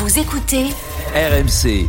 Vous écoutez RMC.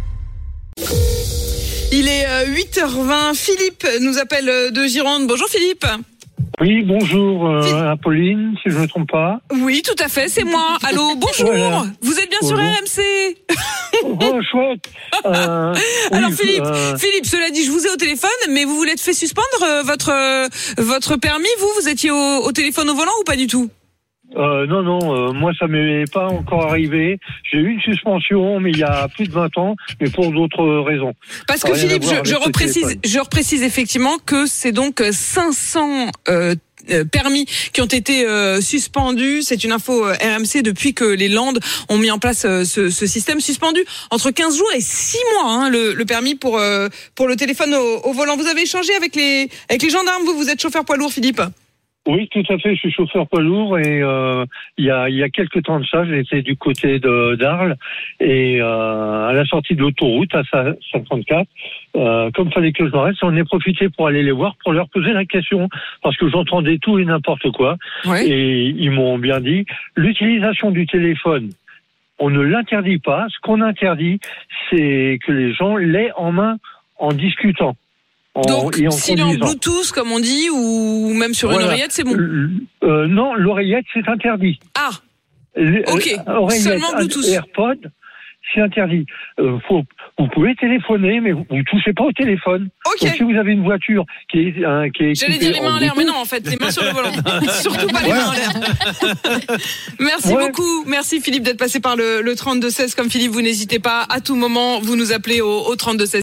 Il est 8h20. Philippe nous appelle de Gironde. Bonjour Philippe. Oui, bonjour Apolline, si je ne me trompe pas. Oui, tout à fait, c'est moi. Allô, bonjour. Voilà. Vous êtes bien sur RMC. Oh, chouette. Alors Philippe, cela dit, je vous ai au téléphone, mais vous voulez être fait suspendre votre permis. Vous étiez au téléphone au volant ou pas du tout? Non, moi ça m'est pas encore arrivé. J'ai eu une suspension, mais il y a plus de 20 ans, mais pour d'autres raisons. Parce que Philippe, je reprécise effectivement que c'est donc 500 permis qui ont été suspendus. C'est une info RMC depuis que les Landes ont mis en place ce système suspendu entre 15 jours et 6 mois, le permis pour le téléphone au volant. Vous avez échangé avec les gendarmes, vous êtes chauffeur poids lourd, Philippe? Oui, tout à fait. Je suis chauffeur poids lourd et il y a quelques temps de ça, j'étais du côté d'Arles et à la sortie de l'autoroute à 54, comme fallait que je reste, on est profité pour aller les voir, pour leur poser la question parce que j'entendais tout et n'importe quoi. Ouais. Et ils m'ont bien dit l'utilisation du téléphone, on ne l'interdit pas. Ce qu'on interdit, c'est que les gens l'aient en main en discutant. Donc, s'il est en Bluetooth, comme on dit, ou même sur une oreillette, c'est bon? Non, l'oreillette, c'est interdit. Ah, ok, seulement Bluetooth. AirPod, c'est interdit. Vous pouvez téléphoner, mais vous ne touchez pas au téléphone. Okay. Donc, si vous avez une voiture qui est j'allais dire les mains en l'air, mais non, en fait, les mains sur le volant. Surtout pas les mains en l'air. Merci beaucoup. Merci Philippe d'être passé par le 32-16. Comme Philippe, vous n'hésitez pas, à tout moment, vous nous appelez au 32-16.